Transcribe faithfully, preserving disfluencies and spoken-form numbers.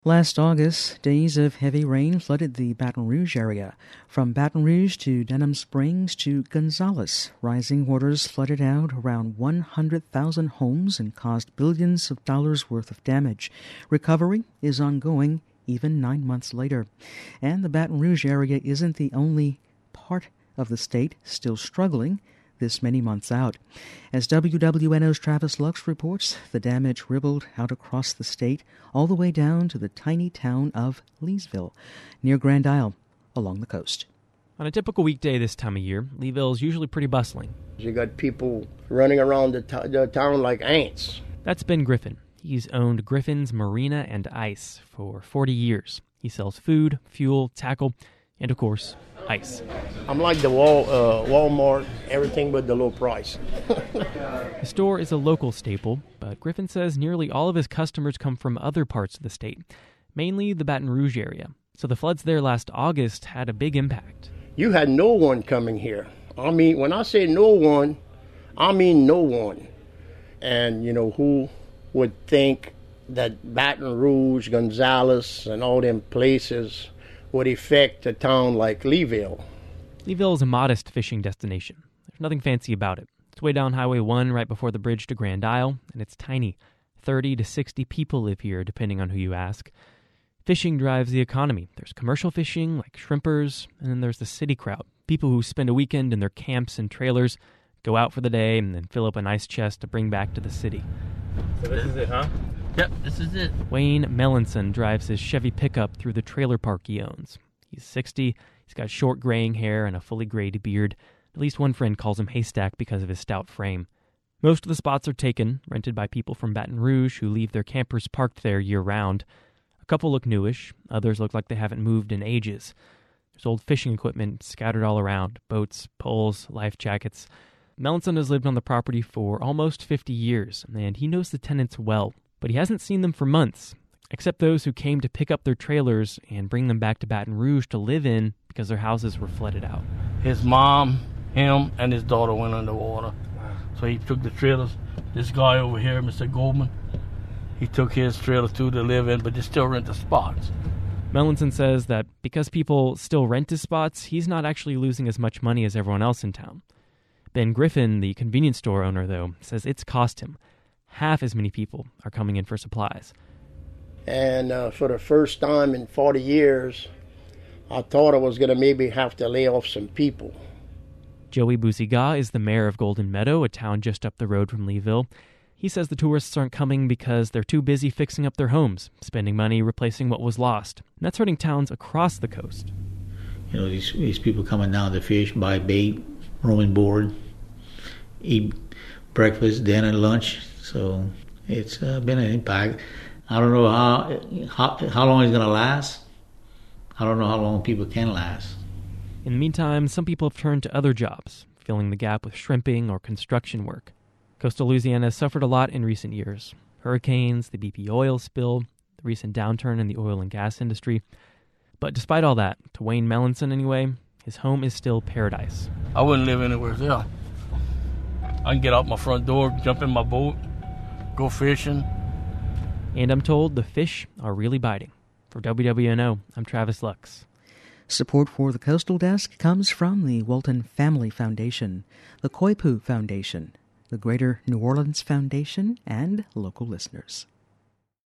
Last August, days of heavy rain flooded the Baton Rouge area. From Baton Rouge to Denham Springs to Gonzales, rising waters flooded out around one hundred thousand homes and caused billions of dollars worth of damage. Recovery is ongoing even nine months later. And the Baton Rouge area isn't the only part of the state still struggling this many months out. As W W N O's Travis Lux reports, the damage rippled out across the state all the way down to the tiny town of Leesville, near Grand Isle, along the coast. On a typical weekday this time of year, Leesville is usually pretty bustling. You got people running around the, t- the town like ants. That's Ben Griffin. He's owned Griffin's Marina and Ice for forty years. He sells food, fuel, tackle, and of course, ice. I'm like the Wal, uh, Walmart, everything but the low price. The store is a local staple, but Griffin says nearly all of his customers come from other parts of the state, mainly the Baton Rouge area. So the floods there last August had a big impact. You had no one coming here. I mean, when I say no one, I mean no one. And, you know, who would think that Baton Rouge, Gonzales, and all them places would affect a town like Leesville? Leesville is a modest fishing destination. There's nothing fancy about it. It's way down Highway one right before the bridge to Grand Isle, and it's tiny. thirty to sixty people live here, depending on who you ask. Fishing drives the economy. There's commercial fishing, like shrimpers, and then there's the city crowd. People who spend a weekend in their camps and trailers, go out for the day, and then fill up an ice chest to bring back to the city. So this is it, huh? Yep, this is it. Wayne Melanson drives his Chevy pickup through the trailer park he owns. He's sixty, he's got short graying hair and a fully grayed beard. At least one friend calls him Haystack because of his stout frame. Most of the spots are taken, rented by people from Baton Rouge who leave their campers parked there year-round. A couple look newish, others look like they haven't moved in ages. There's old fishing equipment scattered all around, boats, poles, life jackets. Melanson has lived on the property for almost fifty years, and he knows the tenants well. But he hasn't seen them for months, except those who came to pick up their trailers and bring them back to Baton Rouge to live in because their houses were flooded out. His mom, him, and his daughter went underwater. So he took the trailers. This guy over here, Mister Goldman, he took his trailer too to live in, but they still rent the spots. Melanson says that because people still rent his spots, he's not actually losing as much money as everyone else in town. Ben Griffin, the convenience store owner, though, says it's cost him. Half as many people are coming in for supplies. And uh, for the first time in forty years, I thought I was going to maybe have to lay off some people. Joey Bouziga is the mayor of Golden Meadow, a town just up the road from Leesville. He says the tourists aren't coming because they're too busy fixing up their homes, spending money replacing what was lost. And that's hurting towns across the coast. You know, these, these people coming down to fish, buy bait, room and board, eat breakfast, dinner, lunch. So it's uh, been an impact. I don't know how how, how long it's going to last. I don't know how long people can last. In the meantime, some people have turned to other jobs, filling the gap with shrimping or construction work. Coastal Louisiana has suffered a lot in recent years. Hurricanes, the B P oil spill, the recent downturn in the oil and gas industry. But despite all that, to Wayne Melanson anyway, his home is still paradise. I wouldn't live anywhere else. I can get out my front door, jump in my boat, go fishing. And I'm told the fish are really biting. For W W N O, I'm Travis Lux. Support for the Coastal Desk comes from the Walton Family Foundation, the Koipu Foundation, the Greater New Orleans Foundation, and local listeners.